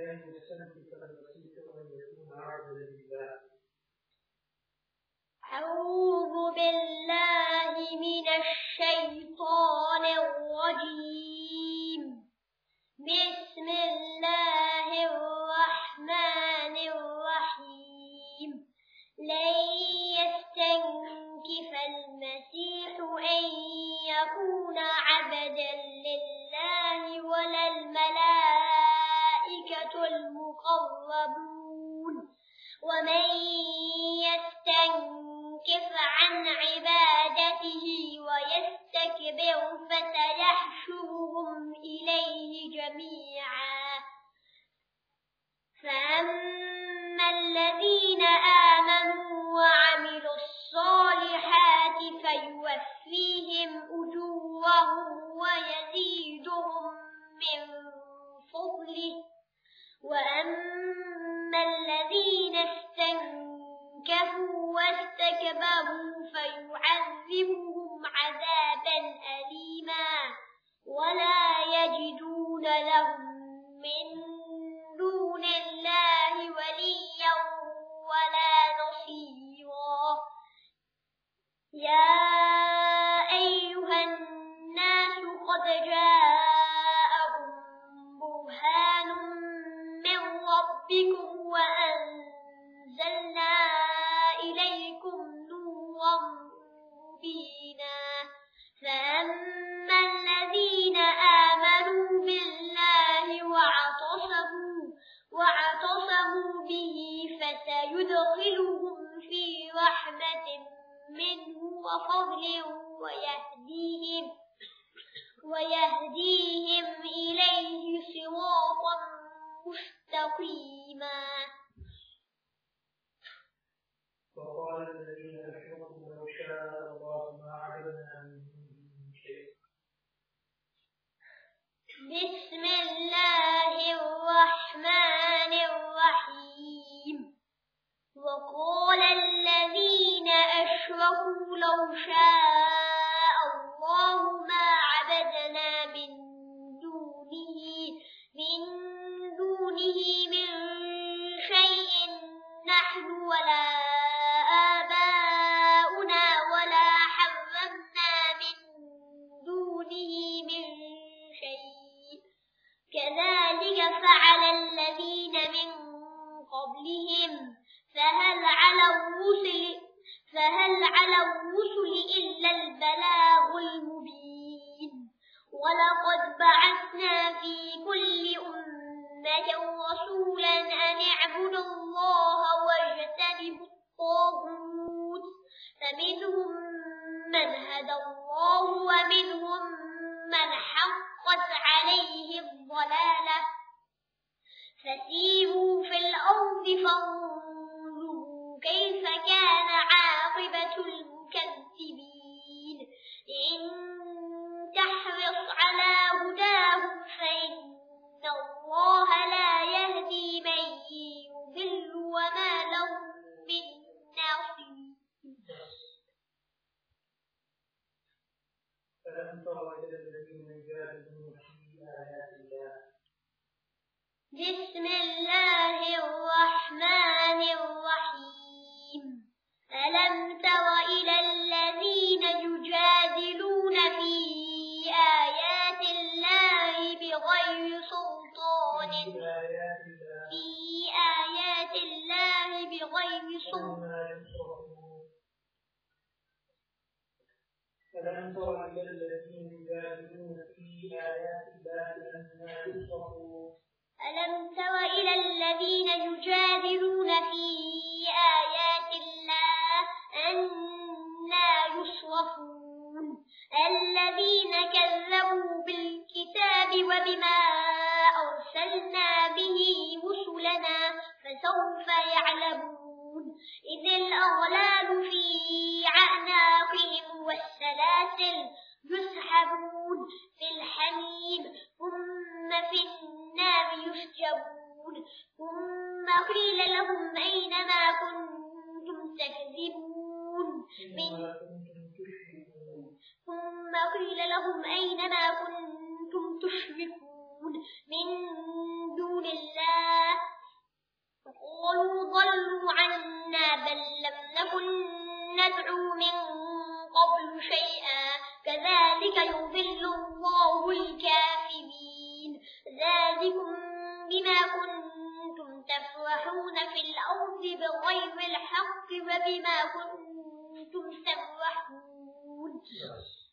أعوذ بالله من الشيطان الرجيم. بسم الله الرحمن الرحيم. لن يستنكف المسيح أن يكون عبدا لله ولا الملائكة المقربون، ومن يستنكف عن عبادته ويستكبر فسيحشرهم إليه جميعا. فأما الذين آمنوا وعملوا الصالحات فيوفيهم أجورهم ويزيدهم من فضله، وأما الذين استنكفوا واستكبروا فيعذبهم عذابا أليما ولا يجدون لهم من دون الله وليا ولا نصيرا. يا أيها الناس قد جاءكم برهان من ربكم وأنزلنا إليكم نورا مبينا. فأما الذين آمنوا بالله واعتصموا به فسيدخلهم في رحمة منه وفضل ويهديهم إليه صراطا مستقيما. وقال الذين أشركوا لو شاء الله ما عبدنا من شيء. بسم الله الرحمن الرحيم. وقال الذين أشركوا لو شاء الله ما عبدنا من دونه من شيء نحن ولا آباؤنا ولا حرمنا من دونه من شيء كذلك فعل الذين من قبلهم فهل على الرسل إلا البلاغ المبين. ولقد بعثنا في كل أمة رسولا أن اعبدوا الله واجتنبوا الطاغوت، فمنهم من هدى الله ومنهم من حقت عليه الضلالة. فسيروا في الأرض فانظروا كيف كان عاقبة المكذبين. إن تحرص على هداهم فإن الله لا يهدي من يضل وما لهم من ناصرين. ألم تر إلى الذين يجادلون في آيات الله. بسم الله الرحمن الرحيم. ألم تر إلى الذين يجادلون في آيات الله بغير سلطان ألم تر إلى الذين يجادلون في آيات الله أنى يصرفون. ألم تر إلى الذين يجادلون في آيات الله أنى يصرفون. الذين كذبوا بالكتاب وبما أرسلنا به رسلنا فسوف يعلمون. إذ الأغلال في أعناقهم والسلاسل يسحبون في الحميم ثم في النار يسجرون. ثم قيل لهم أين ما كنتم تكذبون من دون الله كفروا ضلوا عنا بل لم نكن ندعو من قبل شيئا كذلك يضل الله الكافرين ذلكم بما كنتم تفرحون في الأرض بغير الحق وبما كنتم تفرحون